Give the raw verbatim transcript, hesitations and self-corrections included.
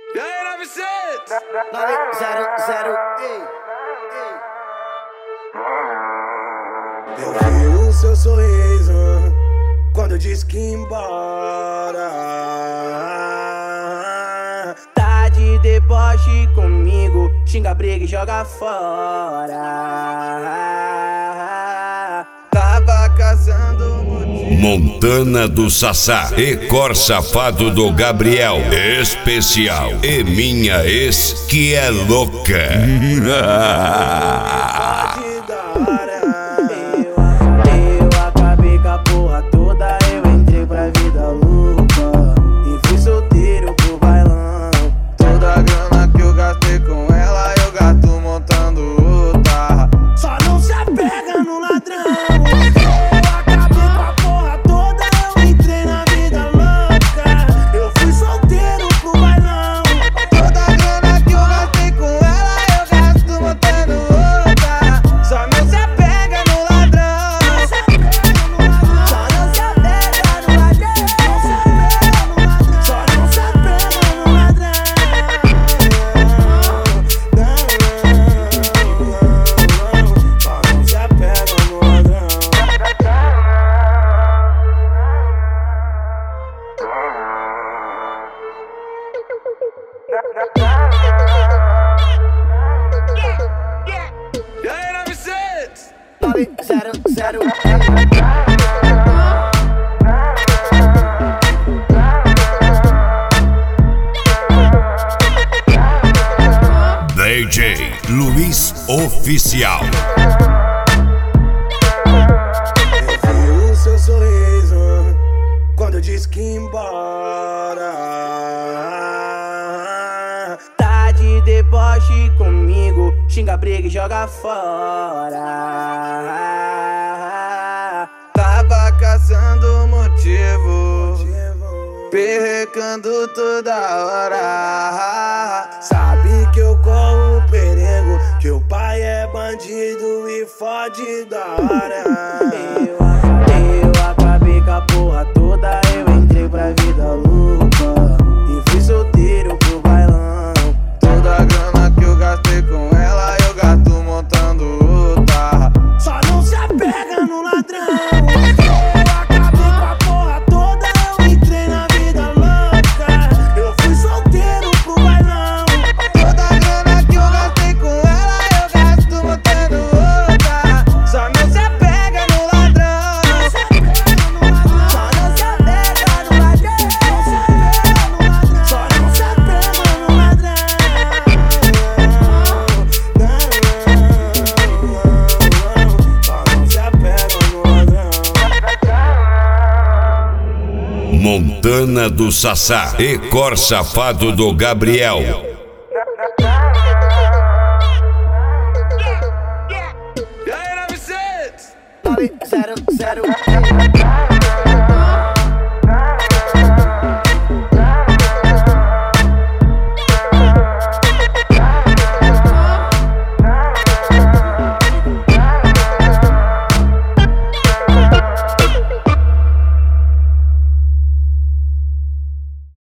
E aí, novecentos? nove zero zero, ei, ei. Eu vi o seu sorriso quando eu disse que ia embora. Tá de deboche comigo, xinga, briga e joga fora. Tava casando motivo. Montana do Sassá e Cor Safado do Gabriel. Especial e minha ex que é louca. Pode dar. Eu, eu acabei com a porra toda, eu entrei pra vida louca e fui solteiro pro bailão. Toda a grana que eu gastei com ela, eu gasto montando outra. Só não se apega no ladrão. E aí, novecentos? nove zero zero. D J Luiz Oficial. Eu vi o seu sorriso quando eu disse que ia embora. Tá de deboche comigo, xinga, briga e joga fora. Tava caçando motivo, perrecando toda hora. Sabe que eu corro perigo, que o pai é bandido e fode da hora. Eu, eu acabei com a porra toda, eu entrei pra vida louca e fui solteiro pro bailão. Toda a grana que eu gastei com ela, eu gasto montando outra. Só não se apega no ladrão. Eu acabei com a porra toda, eu entrei na vida louca, eu fui solteiro pro bailão. Toda a grana que eu gastei com ela, eu gasto montando outra. Só não se apega no ladrão. Só não se apega no ladrão. Só não se apega no ladrão. Só não se apega no ladrão. Montana do Sassá e Cor Safado do Gabriel. E aí, novecentos? nove zero zero.